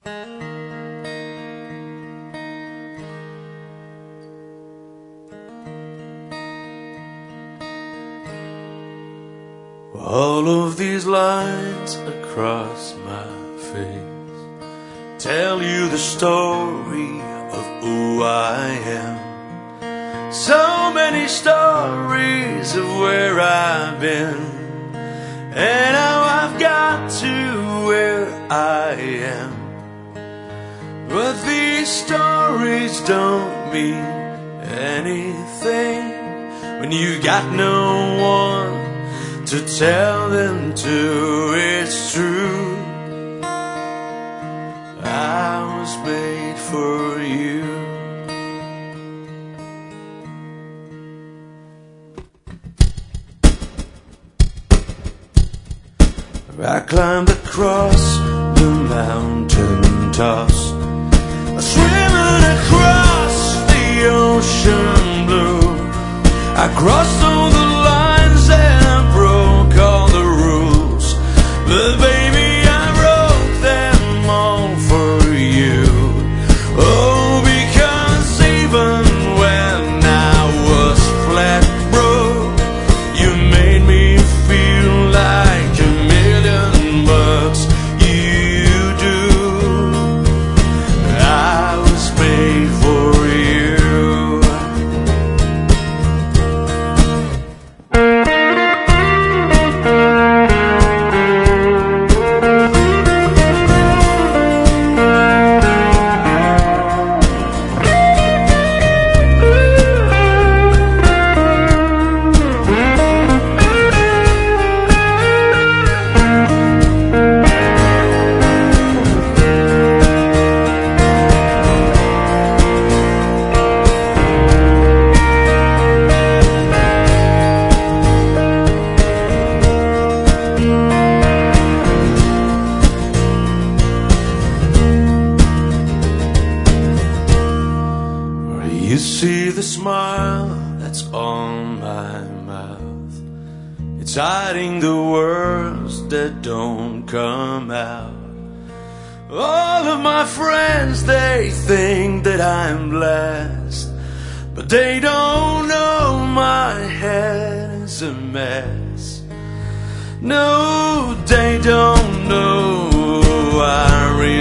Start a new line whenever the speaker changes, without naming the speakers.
All of these lines across my face tell you the story of who I am. So many stories of where I've been and how I've got to where I am. But these stories don't mean anything when you got no one to tell them to. It's true, I was made for you. I climbed across the mountain tops, swimming across the ocean blue. I crossed all the lines and I broke all the rules, but baby I wrote them all for you. Oh, because even when I was flat broke, you made me feel like a million bucks. You do, I was made for you. You see the smile that's on my mouth, it's hiding the words that don't come out. All of my friends, they think that I'm blessed, but they don't know my head is a mess. No, they don't know I